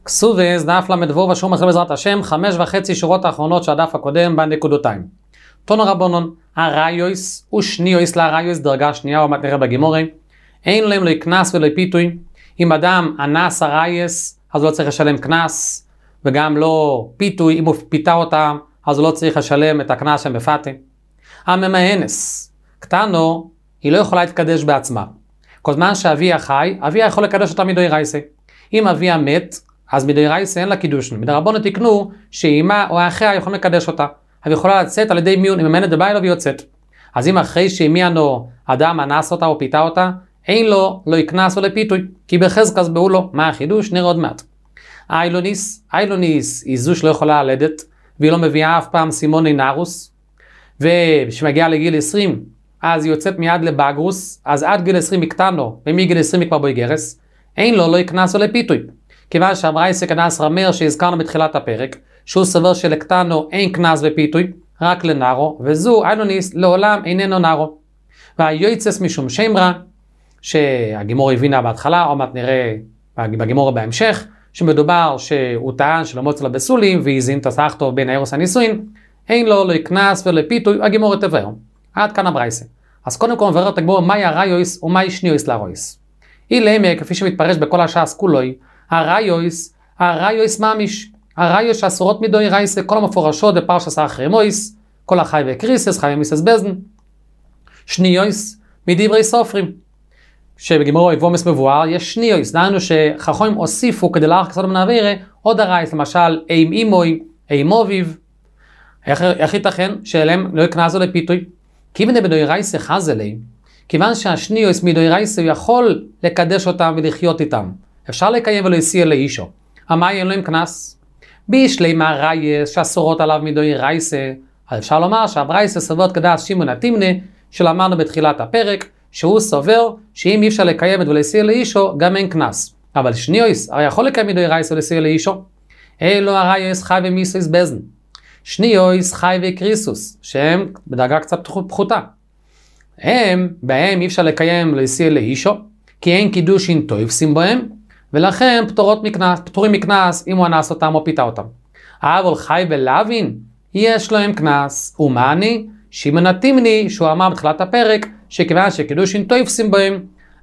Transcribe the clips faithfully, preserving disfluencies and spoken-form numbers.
כסובס, דף למדבור ושום אחרי בעזרת השם, חמש וחצי שורות האחרונות של הדף הקודם בנקודותיים. תונו רבונון, הראיוס ושניוס להראיוס דרגה שנייה, ומת נראה בגימורי, אין להם לא קנס ולא פיתוי. אם אדם אנס הראיוס, אז הוא לא צריך לשלם קנס, וגם לא פיתוי, אם הוא פיתה אותם, אז הוא לא צריך לשלם את הקנס שהם בפתה. הממאנס, קטנו, היא לא יכולה להתקדש בעצמה. כל זמן שאביה חי, אביה יכול לקדש אותה מדוי רייסה. אם אביה מת, אז מדוי רייסה אין לה קידושן. מדרבונו תקנו שאימה או האחיה יכולים לקדש אותה. אבל יכולה לצאת על ידי מיון, היא ממנת בביילו ויוצאת. אז אם אחרי שאימיינו אדם אנס אותה או פיתה אותה, אין לו, לא יקנס או לפיתוי. כי בחזקס באו לו. מה החידוש? נראה עוד מעט. האילוניס, האילוניס היא זו שלא יכולה ללדת, והיא לא מביאה אף פעם סימוני נארוס, ושמגיעה לגיל עשרים, אז היא יוצאת מיד לבגרוס, אז עד גיל עשרים היא קטנו, ומגיל עשרים היא כבר בוי גרס, אין לו, לא יקנס או לפיתוי. כיוון שהברייסה כנס רמר שהזכרנו בתחילת הפרק, שהוא סבר שלקטנו אין קנס ופיתוי, רק לנארו, וזו אילוניס לעולם איננו נארו. והיועצס משום שמרה, שהגימור הבינה בהתחלה, או מעט נראה בגימור בהמשך, שמדובר שהוא טען שלא מוצא לה בסולים, והזין תסחתו בין האירוס הנישואין, אין לו, לא יקנס ולא פיתוי, הגימור תבהר. עד כאן הברייסה. אז קודם כל נברר את הגמור מהי הראיוס ומהי שניוס להרויס. אילמה, כפי שמתפרש בכל השעס כולוי, הראיוס, הראיוס מאמיש, הראיוס שאסורות מדוי רייסה, כל המפורשות בפרשת אחרי מויס, כל החי וקריסס, חי ומיסס בזן. שניוס, מדברי סופרים. שבגמור יבומס מבואר, יש שניוס, דהיינו שחכמים הוסיפו כדי להאריך כסוד מנעבירה, עוד הרייס, למשל, איים אימוי, איים אוביב. איך, איך ייתכן שאליהם לא יקנזו לפיתוי? כיוון בדוי רייסה חז אליהם, כיוון שהשניוס מדוי רייסה הוא יכול לקדש אותם ולחיות איתם. אפשר לקיים ולא יסיע לאישו. המה אין להם קנס? בישלי מהרייס שאסורות עליו מדוי רייסה, אז אפשר לומר שהברייסה סוברת כדעת שמעון התימנה, שלמדנו בתחילת הפרק, שהוא סובר שאם אי אפשר לקיים את ולהסיע לאישו, גם אין קנס. אבל שניוס, הרי יכול לקיים מדוי רייסה ולהסיע לאישו? אלו הרייס חי ומיסוס בזן. שניוס חי וקריסוס, שהם בדרגה קצת פחותה. הם, בהם אי אפשר לקיים להסיע לאישו, כי אין קידושין תויפסים בהם, ולכן פטורות מקנס, פטורים מקנס אם הוא אנס אותם או פיתה אותם. אבל חי ולהבין, יש להם קנס, ומה אני? שמעון התימני, שהוא אמר בתחילת הפרק, שכיוון שקידושין תויפסים בהם,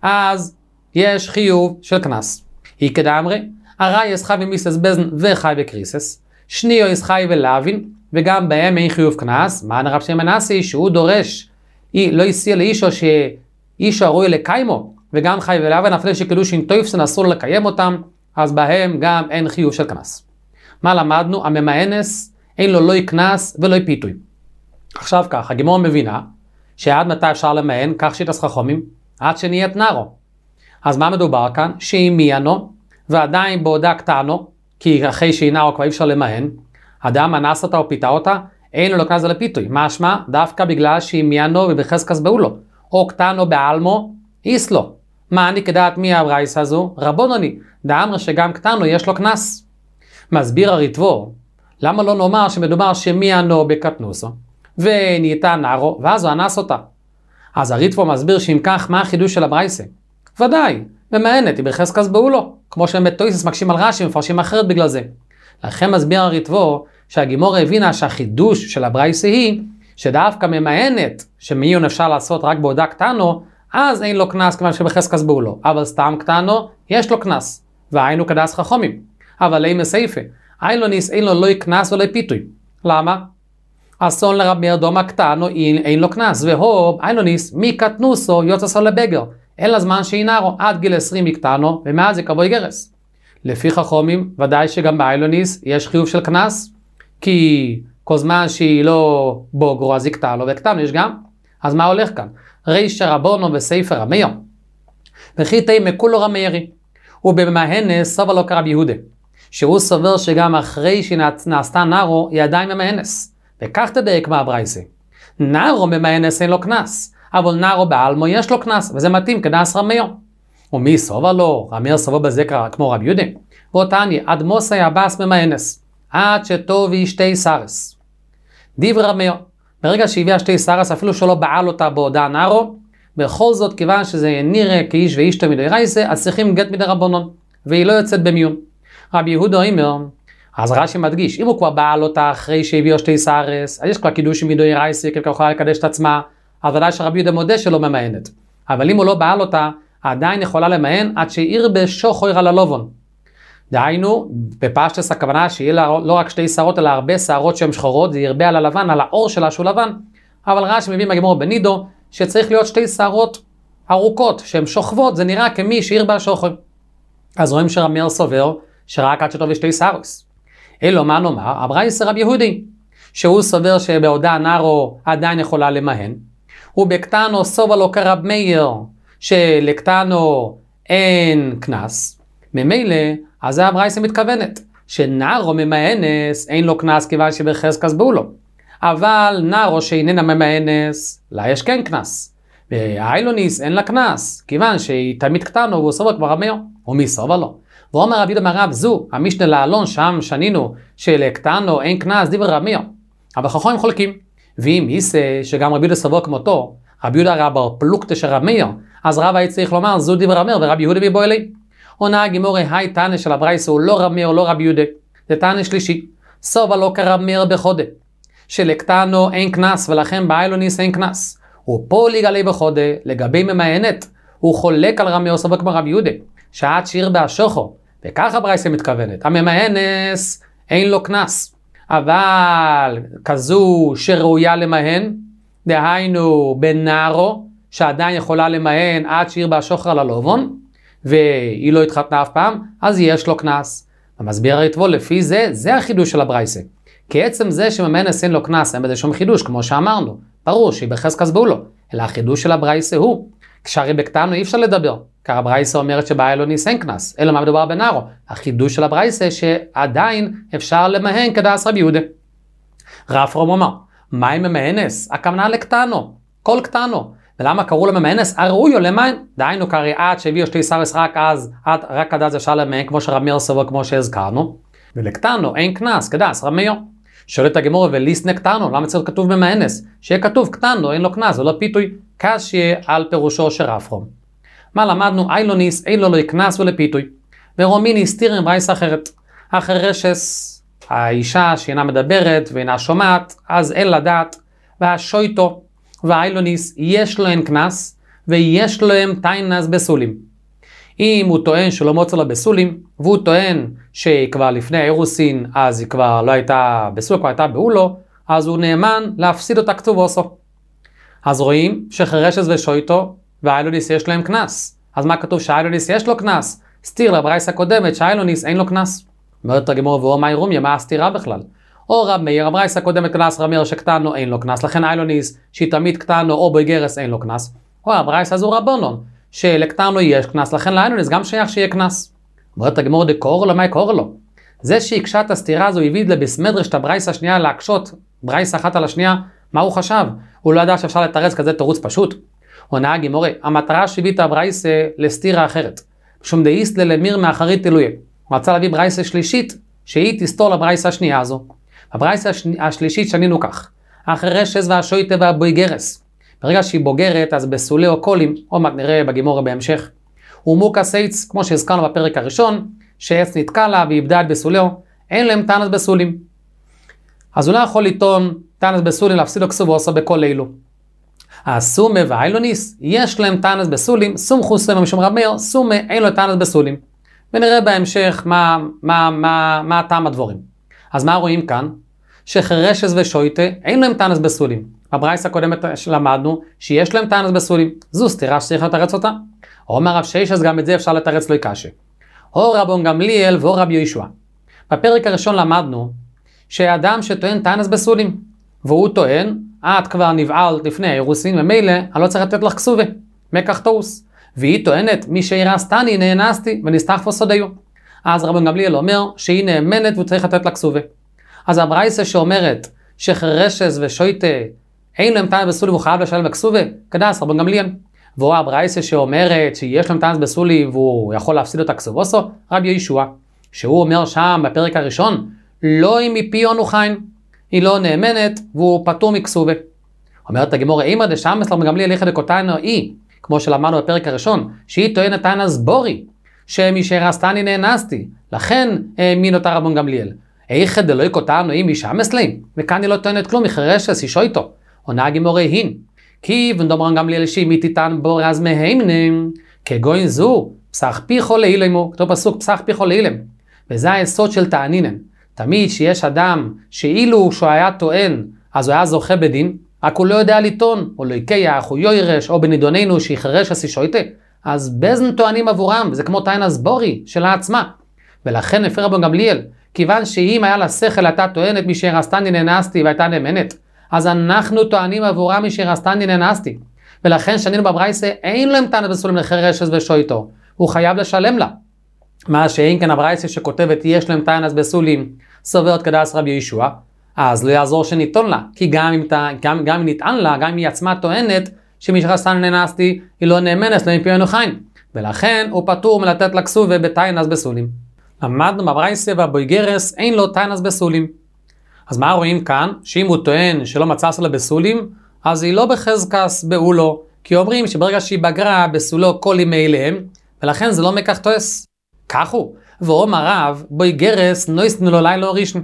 אז יש חיוב של קנס. היא כדאמרי, הרייס חי ומיסס בזן וחי וקריסס, שניוס חי ולהבין, וגם בהם אין חיוב קנס. מה נרב שם מנסי? שהוא דורש, לא יסיע לאישו שאישו הראוי לקיימו, וגם חי ולהבין, אפילו שקידושין תויפסן אסור לקיים אותם, אז בהם גם אין חיוב של קנס. מה למדנו? הממאנס אין לו לא יקנס ולא פיתוי. עכשיו כך, הגימור מבינה שעד מתי אפשר למען, כך שיטס חכמים, עד שנהיית נארו. אז מה מדובר כאן? שאם מיינו, ועדיין בעודה קטנו, כי אחרי שהיא נארו כבר אי אפשר למען, אדם אנס אותה או פיתה אותה, אין לו לא קנס לפיתוי. משמע? דווקא בגלל שהיא מיינו ובחזקס באו לו. או קטנו בעלמו, איס לו. מה אני כדעת מי הברייס הזו? רבונוני, דאמר שגם קטנו יש לו קנס. מסביר הריטבור, למה לא נאמר שמדובר שמיינו בקטנוסו, ונהייתה נארו, ואז הוא אנס אותה. אז הריטבור מסביר שאם כך, מה החידוש של הברייסה? ודאי, ממאנת, היא בחזקס באו לו, כמו שהם בטויסס מקשים על רש"י ומפרשים אחרת בגלל זה. לכן מסביר הריטבור שהגימור הבינה שהחידוש של הברייסה היא שדווקא ממאנת שמיון אפשר לעשות רק בעודה קטנו, אז אין לו קנס כיוון שבחזקס באו לו, אבל סתם קטנו יש לו קנס, והיינו כדס חכמים. אבל אין מסייפה, אילוניס אין לו לא יקנס ולא פיתוי. למה? אסון לרב מאיר דומה קטנו אין, אין לו קנס, והוב אילוניס מי קטנוסו יוצא לבגר, אין לזמן שאינרו עד גיל עשרים יקטנו, ומאז יקבוי גרס. לפי חכמים, ודאי שגם באילוניס יש חיוב של קנס, כי כל זמן שהיא לא בוגרו אז יקטנו וקטנו יש גם. אז מה הולך כאן? ריש רבונו בספר המאיר. וכי תהי מכולו רמיירי. ובמהנס סובר לו כרב יהודה. שהוא סובר שגם אחרי שנעשתה נארו היא עדיין ממהנס. וכך תדייק מה הברייסה. נארו ממהנס אין לו קנס. אבל נארו בעלמו יש לו קנס. וזה מתאים כדס רמייר. ומי סובר לו? רמייר סובר בזה כמו רב יהודה. ואותני עד מוסי הבאס ממהנס. עד שטובי שתי סרס. דיבר רמייר. ברגע שהביאה שתי סרס, אפילו שלא בעל אותה בעודה נארו, בכל זאת, כיוון שזה נראה כאיש ואישתו מדי רייסה, אז צריכים גט מדי רבונון, והיא לא יוצאת במיון. רבי יהודה אומר, אז רש"י מדגיש, אם הוא כבר בעל אותה אחרי שהביאו שתי סערס, אז יש כבר קידוש עם מידוי רייסי, כי יכולה לקדש את עצמה, אז ודאי שרבי יהודה מודה שלא ממאנת. אבל אם הוא לא בעל אותה, עדיין יכולה למאן עד שיעיר בשוחר על הלובון. דהיינו, בפשטס הכוונה שיהיה לה לא רק שתי שערות, אלא הרבה שערות שהן שחורות, זה ירבה על הלבן, על האור שלה שהוא לבן. אבל רש"י מביא מהגמרא בנידו, שצריך להיות שתי שערות ארוכות, שהן שוכבות, זה נראה כמי שעיר בה שוחר. אז רואים שרמיר סובר, שרק עד שטוב יש שתי שערוס. אלו מה נאמר, הברייסא רבי יהודי, שהוא סובר שבעודה נערו עדיין יכולה למהן, ובקטנו סובה לו כרב מאיר, שלקטנו אין קנס, ממילא, אז זה הברייסא מתכוונת, שנערו ממאנס אין לו קנס כיוון שבחזקת בהו לו, אבל נערו שאיננה ממאנס, לה יש כן קנס, והאילוניס אין לה קנס, כיוון שהיא תמיד קטנו והוא סובה כבר רב מאיר, ומי סובה לו? ואומר רבי יהודה מהרב זו, המשנה לעלון שם שנינו שלקטנו אין קנס דיבר רב מאיר, אבל חכמים חולקים, ואם יישא שגם רבי יהודה סבור כמותו, רבי יהודה רב פלוגתא של רב מאיר, אז רב היה צריך לומר זו דיבר רב מאיר ורבי יהודה ביבוא אלי. עונה הגימורי היי תנא של הברייסא הוא לא רב מאיר לא רבי יהודה, זה תנא שלישי, סובה לא כרב מאיר בחודה, שלקטנו אין קנס ולכן באילוניס אין קנס, ופה לגלי בחודה לגבי ממאנת, הוא חולק על רב מאיר סובר כמו רבי יהודה, שעד שיר בהשוחו, וככה הברייסא מתכוונת, הממאנס אין לו קנס, אבל כזו שראויה למהן, דהיינו בנערו, שעדיין יכולה למהן עד שיר בהשוחר על הלובון, והיא לא התחתנה אף פעם, אז יש לו קנס. המסביר הרטבו, לפי זה, זה החידוש של הברייסא. כי עצם זה שממאנס אין לו קנס, אין בזה שום חידוש, כמו שאמרנו, ברור שהיא בחזקת בהו לו, אלא החידוש של הברייסא הוא, כשהרי בקטנו אי אפשר לדבר, כי הברייסא אומרת שבאילוניס אין קנס, אלא מה מדובר בנערו. החידוש של הברייסא שעדיין אפשר למהן כדעס רבי יהודה. רב פרום אומר, מה עם ממאנס? הכוונה לקטנו, כל קטנו. ולמה קראו לממאנס? הראויו למהן. דהיינו קרי עד שהביאו שתי סערס רק אז, עד, רק עד אז אפשר למהן, כמו שרב מאיר סובר כמו שהזכרנו. ולקטנו אין קנס כדעס רב מאיר. שואלת הגמרא וליסנה קטנו, למה צריך כתוב ממאנס? שיהיה כתוב קטנו, אין לו קנס, ולא פיתוי, קשיא על פירושו של רב פרום. מה למדנו? אילוניס אין לו לא יקנס ולפיתוי. ורומיני הסתיר עם ברייסא אחרת. החרשס, האישה שאינה מדברת ואינה שומעת, אז אין לדעת, והשויטו והאילוניס יש להם קנס, ויש להם טיינס בסולים. אם הוא טוען שלא מוצא לה בסולים, והוא טוען שכבר לפני האירוסין, אז היא כבר לא הייתה בסול, כבר הייתה באולו, אז הוא נאמן להפסיד אותה כתוב עושו. אז רואים שחרשס ושויטו והאילוניס יש להם קנס. אז מה כתוב שהאילוניס יש לו קנס? סתיר לברייסא הקודמת שהאילוניס אין לו קנס. אומרת הגמרא ואו מאי רומיה, מה הסתירה בכלל? או רב מאיר, הברייסא הקודמת קנס רב מאיר שקטנו אין לו קנס, לכן האילוניס שהיא תמיד קטנו או בגרס אין לו קנס. או הברייסא הזו רבונון, שלקטנו יש קנס, לכן לאילוניס גם שייך שיהיה קנס. אומרת הגמרא דקור לו, מה יקור לו? זה שהקשה את הסתירה הזו הביא לבסמדרש את הברייסא השנייה להקשות, ברייסא אחת על השנייה, מה הוא חשב? הוא לא ידע שאפשר לתרץ כזה תירוץ פשוט. עונה הגמרא, המטרה שהביא את הברייסא לסתירה אחרת. שום דאיסט למיר מאחרית תלויה. הוא רצה להביא ברייסא שלישית, שהיא תסתור לברייסא השנייה הזו. הברייסא השלישית שנינו כך. החרשס והשויטה והבויגרס. ברגע שהיא בוגרת, אז בסולי או קולים, עוד מעט נראה בגימורה בהמשך. ומוקס עץ, כמו שהזכרנו בפרק הראשון, שעץ נתקע לה ואיבדה את בסולהו, אין להם טענס בסולים. אז הוא לא יכול לטעון טענס בסולים להפסיד לו כסובו עושה בכל אילו. הסומה והאילוניס, יש להם טענס בסולים, סום חוסם משום רב מאיר, סומה אין לו טענס בסולים. ונראה בהמשך מה, מה, מה, מה הטעם הדבורים. אז מה רואים כאן? שחרשס ושויטה אין להם טענס בסולים. בברייסא הקודמת למדנו שיש להם טענס בסולים. זו סתירה שצריך לתרץ אותה. אומר רב ששת גם את זה אפשר לתרץ לו קשה. או רבון גמליאל ואו רבי יהושע. בפרק הראשון למדנו שאדם שטוען טענס בסולים, והוא טוען, את כבר נבעל לפני האירוסין, ומילא אני לא צריך לתת לך כסובה, מקח תאוס. והיא טוענת, מי שהרסתני נאנסתי ונסתחפו סודיו. אז רבון גמליאל אומר שהיא נאמנת והוא צריך לתת לה כסובה. אז הברייסא שאומרת שחרשס ושויטה אין להם טענס בסולים והוא חייב לשלם בכסובה, כדעס רבון גמליאל. והוא הברייסא שאומרת שיש להם טענס בסולים והוא יכול להפסיד אותה כסובוסו, רבי יהושע, שהוא אומר שם בפרק הראשון, לא אם מפיון הוא חיים, היא לא נאמנת והוא פטור מכסובה. אומרת הגמרא, אימא דשאמס רבון גמליאל איכא דקותיינו היא, כמו שלמדנו בפרק הראשון, שהיא טוענת טענס בורי, שמשאר עשתני נאנסתי, לכן האמין אותה רבן גמליאל. איך דלוי כותרנו אם אישה מסלם, וכאן היא לא טוענת כלום, מחרשס אישו איתו. עונה הגימורה הין, כי ונדומרן גמליאל שהמית איתן בור אז מהימנים, כגוין זו, פסח פיחו לאילמו, כתוב פסוק פסח פיחו לאילם. וזה היסוד של תענינן. תמיד שיש אדם שאילו שהוא היה טוען, אז הוא היה זוכה בדין, רק הוא לא יודע לטעון, או לא יקייח, או יוירש, או בנידוננו שיחרש הסישויטה, אז בזן טוענים עבורם, זה כמו טען הסבורי שלה עצמה. ולכן לפי רבן גמליאל, כיוון שאם היה לה שכל הייתה טוענת משאר עשתני נאנסתי והייתה נאמנת, אז אנחנו טוענים עבורם משאר עשתני נאנסתי. ולכן שנינו בברייסה אין להם טענת בסולים לחרשס ושויטו, הוא חייב לשלם לה. מה שאין כן הברייסה שכותבת יש להם טענת בסולים, סוברת כדאס רבי ישוע, אז לא יעזור שניתון לה, כי גם אם, גם, גם אם ניתן לה, גם אם היא עצמה טוענת שמשאר עשתני נאנסתי, היא לא נאמנת להם פיונו חיים. ולכן הוא פטור מלתת לה כסובה בטענת בסולים. למדנו בברייסה והבויגרס אין לו טענת בסולים. אז מה רואים כאן? שאם הוא טוען שלא מצא סולה בסולים, אז היא לא בחזקס באולו, כי אומרים שברגע שהיא בגרה בסולו כל ימי אליהם, ולכן זה לא מקח תועס. כך הוא. ואומר רב, בויגרס נויסנו לו לילה ראשון.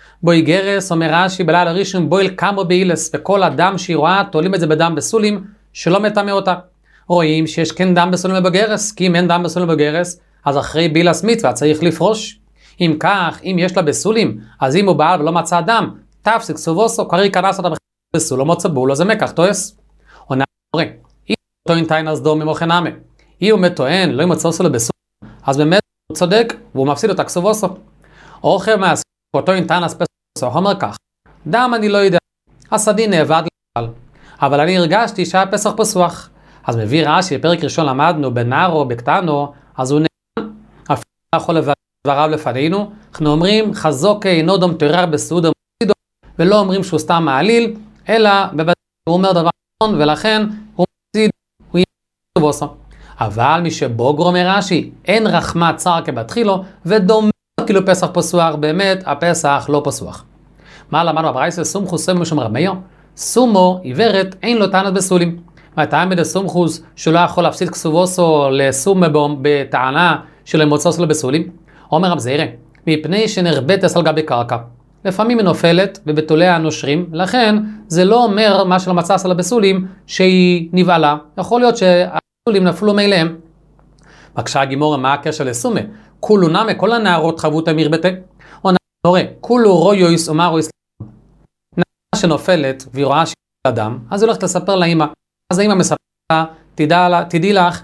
בויגרס אומר רש"י בלילה ראשון בויל כמו באילס, וכל אדם שהיא רואה תולים את זה בדם בסולים, שלא מטמא אותה. רואים שיש כן דם בסולים בבגרס, כי אם אין דם בסולים בבגרס, אז אחרי בילס מצווה צריך לפרוש. אם כך, אם יש לה בסולים, אז אם הוא בעל ולא מצא דם, תפסיק סובוסו, קרי כנס אותה בסול, לא מוצא בולו, זה מקח תועס. עונה הורה, אם הוא טוען תיינס דום ממוכן עמה, אם הוא מטוען, לא ימצא סולה בסול, אז באמת הוא צודק, והוא מפסיד אותה כסובוסו. אוכל מהסול, הוא טוען תיינס בסול, הוא אומר כך, דם אני לא יודע, הסדין נאבד לכלל, אבל אני הרגשתי שהיה פסח פסוח. אז מביא רש"י, בפרק ראשון למדנו, בנערו, בקטנו, אז הוא נאמן, אפילו יכול דבריו לפנינו, אנחנו אומרים חזוק אינו דום תורר בסעודה מוסידו, ולא אומרים שהוא סתם מעליל, אלא בבית הוא אומר דבר נכון, ולכן הוא מוסיד, הוא יהיה בוסו. אבל מי שבוגרו מרש"י, אין רחמה צר כבתחילו, ודומה כאילו פסח פסוח, באמת הפסח לא פסוח. מה למדנו בברייסה? סומכו סומו משום רמיו, סומו עיוורת אין לו טענת בסולים. והטעם בדה סומכוס שלא יכול להפסיד כסובוסו לסומה בטענה של מוצאו שלו בסולים. אומר רב זעירא, מפני שנרבטס על גבי קרקע. לפעמים היא נופלת ובתוליה נושרים, לכן זה לא אומר מה שלא מצא סלה בסולים שהיא נבעלה. יכול להיות שהסולים נפלו מאליהם. בקשה הגימורה, מה הקשר לסומה? כולו נמה, כל הנערות חוו את המרבטה. או נערה, כולו רויויס אומרויס. נערה שנופלת והיא רואה שהיא אדם, אז היא הולכת לספר לאמא. אז האמא מספר לה, תדעי לך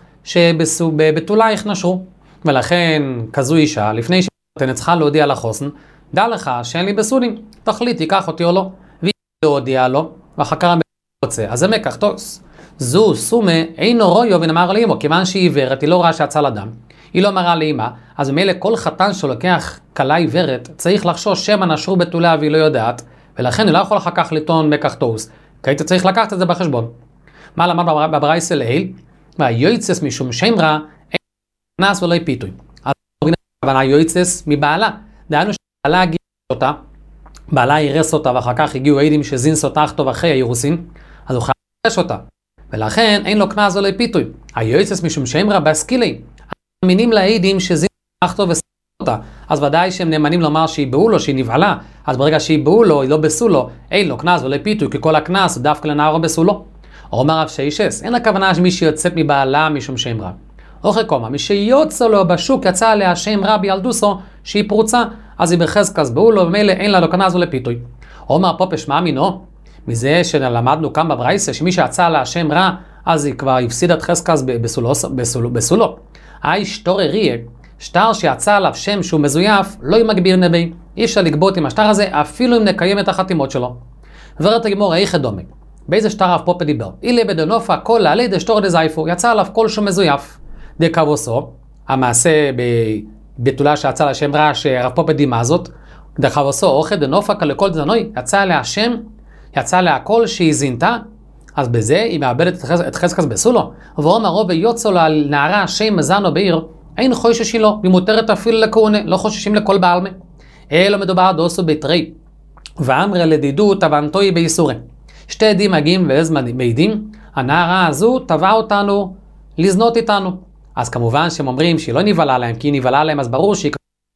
שבתולייך נשרו. ולכן כזו אישה, לפני שאתה צריכה להודיע לחוסן, דע לך שאין לי בסולים, תחליט, תיקח אותי או לא. והיא לא הודיעה לו, ואחר כך רוצה, אז זה מקח תוס. זו סומה אינו רויו ונאמר לאמא, כיוון שהיא עיוורת, היא לא רואה שיצא לדם, היא לא מראה לאמא, אז ממילא כל חתן שלוקח כלה עיוורת, צריך לחשוש שמא נשרו בתוליה והיא לא יודעת, ולכן היא לא יכול אחר כך לטעון מקח תוס, כי היית צריך לקחת את זה בחשבון. מה למד בברייסה לעיל? והיועצס משום שם רע, אין נס ולא פיתוי. אז הכוונה יועצס מבעלה. דהיינו שבעלה הגיע אותה, בעלה ירס אותה, ואחר כך הגיעו עדים שזינס אותה טוב אחרי הירוסין, אז הוא חייב לרש אותה. ולכן אין לו קנס ולא פיתוי. היועצס משום שם רע בהשכילי. מאמינים לעדים שזינס אותה טוב וסינס אותה. אז ודאי שהם נאמנים לומר שהיא בעולו, שהיא נבעלה. אז ברגע שהיא בעולו, היא לא בסולו, אין לו קנס ולא פיתוי, כי כל הקנס הוא דווקא לנער או בסולו. אומר רב שיישס, אין הכוונה שמי שיוצאת מבעלה משום שם רע. אוכל קומה, מי שיוצא לו בשוק יצא עליה שם רע בילדוסו שהיא פרוצה, אז היא בחזקס בעולו, ומילא אין לה לא קנס ולא פיתוי. אומר פופש מה מינו? מזה שלמדנו כאן בברייסה, שמי שיצא עליה שם רע, אז היא כבר הפסידה את חזקס בסולו. בסולו, בסולו. היי שטור ריה, שטר שיצא עליו שם שהוא מזויף, לא ימגביר נבי. אי אפשר לגבות עם השטר הזה, אפילו אם נקיים את החתימות שלו. ורת הגמור, איך דומה? באיזה שטר רב פופה דיבר? אילי בדנופה כל עלי דשטור דזייפו, יצא עליו כל שהוא מזויף. דקבוסו, המעשה בתולה שיצא לה שם רע שרב פופה דימה זאת, דקבוסו, אוכל דנופה כלכל דנוי, יצא לה שם, יצא לה הכל שהיא זינתה, אז בזה היא מאבדת את חזקס בסולו, ואומר רוב יוצא לה נערה שם מזנו בעיר, אין חוששים לו, היא מותרת אפילו לכהונה, לא חוששים לכל בעלמה. אלו מדובר דוסו ביתרי, ואמרה לדידות אבנתוי בייסורי. שתי עדים מגיעים ואיז מעידים, הנערה הזו טבעה אותנו לזנות איתנו. אז כמובן שהם אומרים שהיא לא נבהלה להם, כי היא נבהלה להם, אז ברור שהיא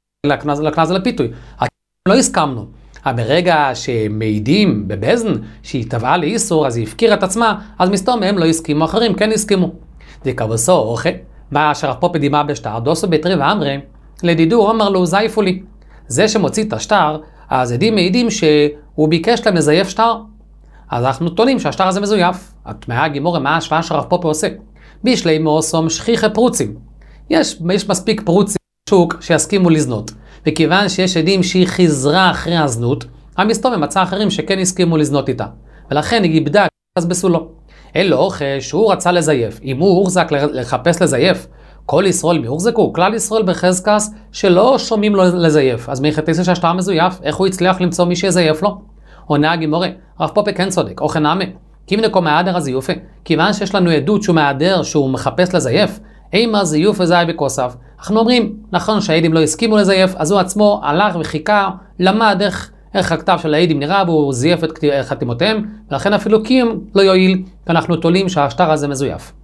לקנס לפיתוי. לא הסכמנו. אבל ברגע שמעידים בבזן שהיא טבעה לאיסור, אז היא הפקירה את עצמה, אז מסתום הם לא הסכימו, אחרים כן הסכימו. דקבסו אוכל, מה שרב פופי דימה בשטר, דוסו ביתרי ואמרי, לדידו אמר לו זייפו לי. זה שמוציא את השטר, אז עדים מעידים שהוא ביקש להם לזייף שטר. אז אנחנו טוענים שהשטר הזה מזויף. התמאה גימורה, מה ההשוואה שרב פופי עושה? בישלי מוסום שכיחי פרוצים. יש, יש מספיק פרוצים בשוק שיסכימו לזנות. וכיוון שיש עדים שהיא חזרה אחרי הזנות, המסתום מצא אחרים שכן הסכימו לזנות איתה. ולכן היא גיבדה אז בסולו. אלא אוכל שהוא רצה לזייף. אם הוא הורזק לחפש לזייף, כל ישראל מי הורזקו? כלל ישראל בחזקס שלא שומעים לו לזייף. אז מיכתיסה שהשטר מזויף, איך הוא הצליח למצוא מי שיזייף לו? עונה הגימורה, רב פופי כן צודק, אוכל נעמה. כיוונקו מהעדר הזיופה. כיוון שיש לנו עדות שהוא מהעדר שהוא מחפש לזייף, אימה זיוף וזי בכוסף. אנחנו אומרים, נכון שהעדים לא הסכימו לזייף, אז הוא עצמו הלך וחיכה, למד איך, איך הכתב של העדים נראה, והוא זייף את חתימותיהם, ולכן אפילו קים לא יועיל, ואנחנו תולים שהשטר הזה מזויף.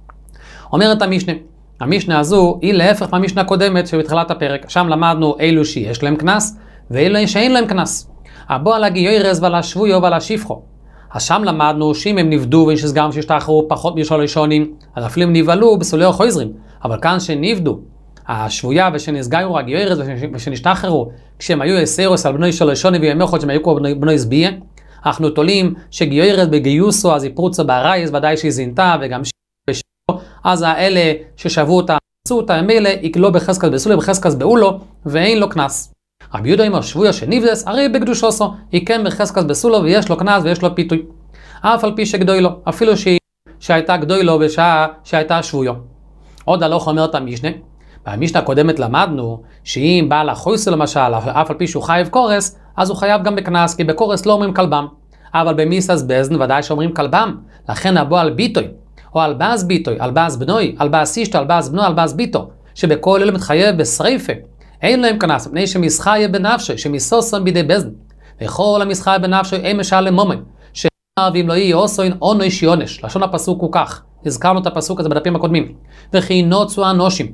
אומרת המשנה, המשנה הזו היא להפך מהמשנה הקודמת שבתחילת הפרק, שם למדנו אילו שיש להם כנס, ואילו שאין להם כנס. הבוא על הגיורס ועל השבויו ועל השפחו. אז שם למדנו שאם הם נבדו ושסגם שהשתחררו פחות משול ראשונים, אז אפילו הם נבהלו בסולי החוזרים. אבל כאן שנבדו, השבויה ושנסגרו הגיורס ושנשתחררו, כשהם היו עשרוס על בנוי של ראשונים וימי חוד שהם היו כמו בנוי זביה, אנחנו תולים שגיורס בגיוסו אז יפרוצו בהרייס, ודאי שהיא זינתה וגם שבשבו, אז האלה ששבו אותה, עשו אותה, הם אלה יקלו בחזקס בסולי, בחזקס באולו, ואין לו כנס. רבי יהודה אמר שבויה שנבדס, הרי בקדושוסו, יקם בחזקס בסולו ויש לו כנס ויש לו פיתוי. אף על פי שגדוי לו, אפילו שהיא, שהייתה גדוי לו בשעה שהייתה שבויו. עוד הלוך אומרת המשנה, במשנה הקודמת למדנו שאם בעל החויסו למשל, אף על פי שהוא חייב קורס, אז הוא חייב גם בכנס, כי בקורס לא אומרים כלבם. אבל במיסס בזן ודאי שאומרים כלבם, לכן הבוא על ביטוי, או על באז ביטוי, על באז בנוי, על באז סישתו, על באז בנו, על באז ביטו, שבכל אלה מתחייב בשריפה. אין להם כנס, מפני שמסחיה בנפשי, שמסוסם בידי בזן. וכל המסחיה בנפשי אין משל למומן, שאם לא יהיה עושין עונש שיונש. לשון הפסוק הוא כך, הזכרנו את הפסוק הזה בדפים הקודמים. וכי נוצו אנושים,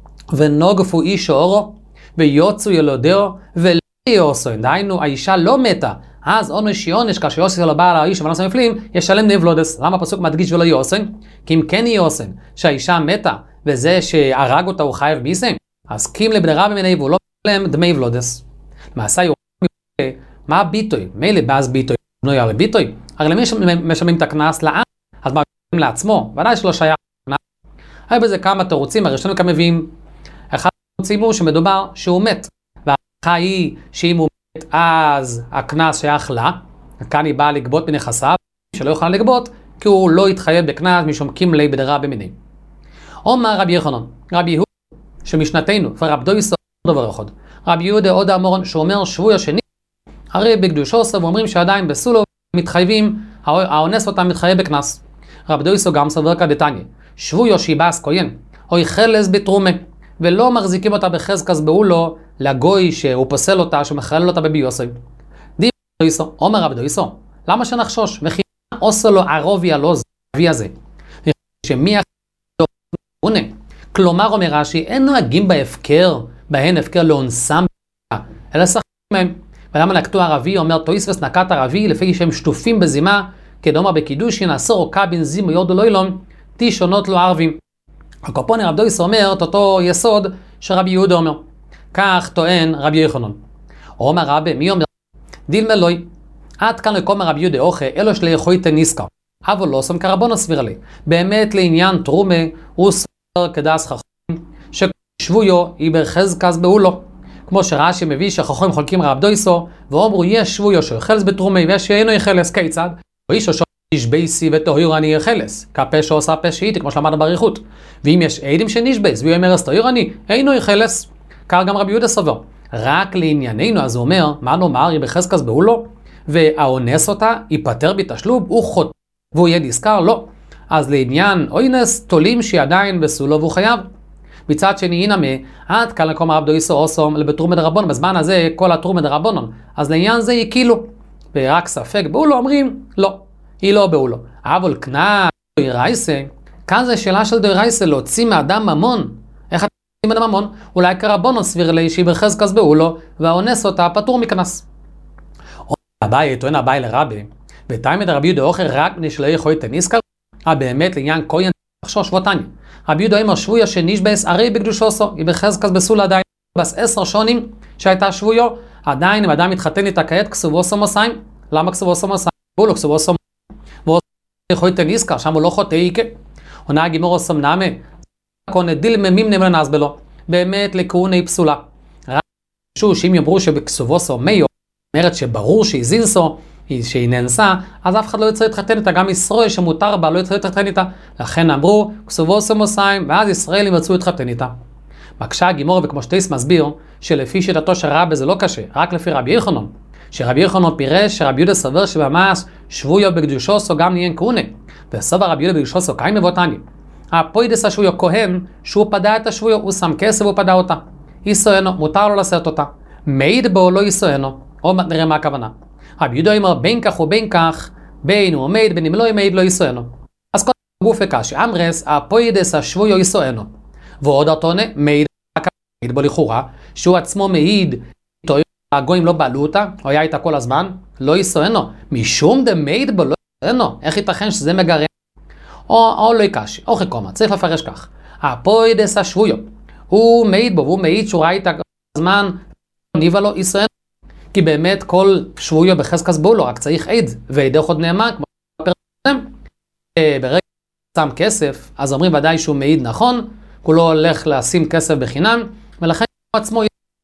ונוגפו איש אורו, ויוצו ילודאו, ולא יהיה עושין. דהיינו, האישה לא מתה, אז עונש שיונש, כאשר יוסי לא בא על האיש ולא סמפלים, ישלם נבלודס. למה הפסוק מדגיש ולא יהיה עושין? כי אם כן יהיה עושין, שהאישה מתה, וזה שהרג אותה הוא חייב מיסים, אז קים לבדרה במני והוא לא משלם דמי ולודס. למעשה הוא מה הביטוי? מילא באז ביטוי, בנוי על ביטוי. הרי למי שמשלמים את הכנס לעם, אז מה משלמים לעצמו? ודאי שלא שייך לכנס. היה בזה כמה תירוצים, הראשונים כאן מביאים. אחד התירוצים הוא שמדובר שהוא מת. וההערכה היא שאם הוא מת אז הכנס שייך לה, כאן היא באה לגבות בנכסיו, שלא יכולה לגבות, כי הוא לא התחייב בכנס משום קים לי בדרה במני. אומר רבי יוחנן, רבי יהודה, שמשנתנו, ורב דויסו דבר אחד. רבי יהודה עוד אמורן שאומר שבוי השני, הרי בקדושו ואומרים שעדיין בסולו מתחייבים, האונס אותם מתחייב בכנס. רב דויסו גם סובר כדתניא, שבוי שיבאס כהן, או יחלס בתרומה, ולא מחזיקים אותה בחזקס באולו לגוי שהוא פוסל אותה, שמחלל אותה בביוסי. די דויסו, אומר רב דויסו, למה שנחשוש? וכי עושה לו ערובי הלוז, אבי הזה. שמי החלטו, כלומר אומר רש"י, אין נוהגים בהפקר, בהן הפקר לאונסם, אלא שחקים מהם. ולמה נקטו ערבי, אומר תויספס נקט ערבי, לפי שהם שטופים בזימה, כדאמר בקידושין, עשר או קבין זימו יודו לא אילום, תי שונות לו ערבים. הקופוני רב דויס אומר את אותו יסוד שרבי יהודה אומר. כך טוען רבי יוחנן. אומר רבי, מי אומר? דיל מלוי. עד כאן לקומר רבי יהודה אוכל, אלו שלי יכולת נזכר. אבל לא שם כרבון סביר לי. באמת לעניין תרומה, הוא סביר כדס חכמים, ששבויו היא בחזקס באולו. כמו שרש"י מביא שחכמים חולקים רב דויסו, ואומרו יש שבויו שיחלס בתרומה, ויש שאינו יחלס כיצד? או איש או נשבייסי וטהור אני יחלס, כפה שעושה פה שאיתי, כמו שלמדנו באריכות. ואם יש עדים שנשבייס, והוא אומר אז טהור אני, אינו יחלס. כך גם רבי יהודה סובר. רק לענייננו, אז הוא אומר, מה נאמר, היא בחזקס באולו, והאונס אותה, ייפטר בתשלום, הוא חוטא, והוא יהיה נזכר, לא. אז לעניין אונס, תולים שהיא עדיין בסולו והוא חייב. מצד שני, הנה מה, עד כאן לקום הרב דויסו אוסום לבתרומא דרבנן, בזמן הזה כל התרומא דרבנן, אז לעניין זה היא כאילו, ורק ספק באולו אומרים, לא, היא לא באולו. אבל כנס, רייסה, כאן זה שאלה של דרייסה, להוציא מאדם ממון. איך אתה מוציא מאדם ממון? אולי כרבונו סביר לי שיבחז כסבו לו, והאונס אותה פטור מכנס. אביי, טוען אביי לרבי, ותאמד רבי יהודה אוכל רק בני שלא יכול לתן נזכר, באמת לעניין כהן חשוב שבועתני. רבי יהודה אומר שבויה שנשבס הרי בקדושוסו, היא בחזקס בסול עדיין, בס עשר שונים שהייתה שבויו, עדיין אם אדם מתחתן איתה כעת כסובוסו מוסיים. למה כסובוסו מוסיים? הוא לא כסובוסו מוסיים. והוא יכול לתן נזכר, שם הוא לא חוטא איקה. עונה גימור עושה נאמה, כהונה דיל ממים נמר נזבלו, באמת לכהוני פסולה. רק שוב, שאם יאמרו שבכסובוסו מיו, אומרת שברור שהיא זינסו, שהיא נאנסה, אז אף אחד לא יצא להתחתן איתה, גם ישראל שמותר בה לא יצא להתחתן איתה. לכן אמרו, כסובוסו מוסיים, ואז ישראל ימצאו להתחתן איתה. מקשה הגימור, וכמו שטייס מסביר, שלפי שיטתו של רבי זה לא קשה, רק לפי רבי יחנון. שרבי יחנון פירש שרבי יהודה סבר שממש שבויו בקדושוסו גם נהיין כהונה. וסבר רבי יהודה בקדושוסו קיים מבוטני. הפוידס השבויו כהן, שהוא פדה את השבויו, הוא שם כסף והוא פדה אותה. יסוענו, מותר לו לשאת אותה. מעיד בו לא יסוענו. עוד מעט נראה מה הכוונה. רבי יהודה אומר בין כך ובין כך, בין הוא עומד, בין אם לא עומד לא יסוענו. אז כל גוף הקש, אמרס, הפוידס השבויו יסוענו. ועוד התונה, מעיד בו לכאורה, שהוא עצמו מעיד, הגויים לא בעלו אותה, הוא היה איתה כל הזמן, לא יסוענו. משום דמעיד בו לא יסוענו. איך ייתכן שזה מגרם? או, או לא יקשי, או חקומה, צריך לפרש כך. הפוידס השבויו, הוא מעיד בו, והוא מעיד שהוא ראה איתה כל הזמן, ניבה לו יסוענו. כי באמת כל שבויו בחזקס בו לו, רק צריך עד, ועד עוד נאמן, כמו פרסם. ברגע שם כסף, אז אומרים ודאי שהוא מעיד נכון, הוא לא הולך לשים כסף בחינם, ולכן הוא עצמו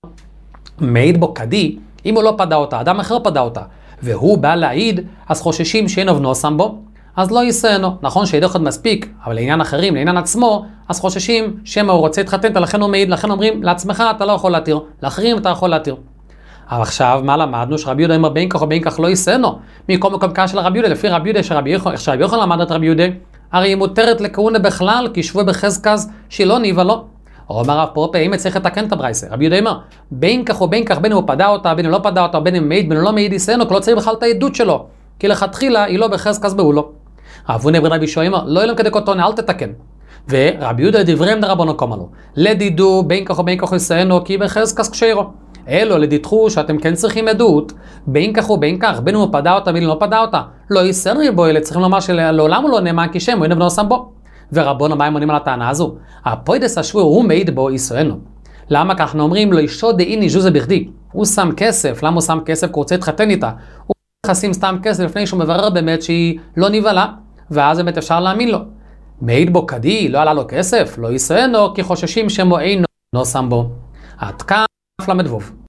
מעיד בו כדי, אם הוא לא פדה אותה, אדם אחר פדה אותה, והוא בא להעיד, אז חוששים שאין אבנו שם בו, אז לא יסענו. נכון שעד אחד מספיק, אבל לעניין אחרים, לעניין עצמו, אז חוששים שמה הוא רוצה להתחתן, ולכן הוא מעיד, לכן אומרים, לעצמך אתה לא יכול להתיר, לאחרים אתה יכול להתיר. אבל עכשיו, מה למדנו? שרבי יהודה אומר בין כך או בין כך לא יסענו. מכל מקום קש של רבי יהודה, לפי רבי יהודה, שרבי יוחנן למד את רבי יהודה, הרי היא מותרת לכהונה בכלל, כי שבוי בחזקז שהיא לא ניבה לו. אומר הרב פרופא, אם צריך לתקן את הברייסה. רבי יהודה אומר, בין כך או בין כך, בין אם הוא פדה אותה, בין אם לא פדה אותה, בין אם מעיד, בין אם לא מעיד יסענו, כי לא צריך בכלל את העדות שלו. כי לכתחילה היא לא בחזקז בהוא לו. רב הונא בן רבי יהושע אומר, לא ילם כדי קוטונה, אל תתקן. ורבי יהודה דבריהם דרבנו קומה לו. לדידו בין כך או בין כך יסענו, כי בחזקז כשרו. אלו לדיתחו שאתם כן צריכים עדות, בין כך ובין כך, בין אם הוא פדה אותה, בין אם לא פדה אותה. לא יסענו בו, אלה צריכים לומר שלעולם הוא לא נאמן כי שם, הוא אין בנו שם בו. ורבון המים עונים על הטענה הזו. הפוידס השבוי הוא מעיד בו יסוענו. למה כך אנחנו אומרים לא ישוד דאיני ז'וזה בכדי? הוא שם כסף, למה הוא שם כסף? כי הוא רוצה להתחתן איתה. הוא חסים סתם כסף לפני שהוא מברר באמת שהיא לא נבלה, ואז באמת אפשר להאמין לו. מעיד בו כדי, לא עלה לו כסף, לא יסוענו, כי חוששים שמו אינו לא שם בו. עד כאן למדבוב.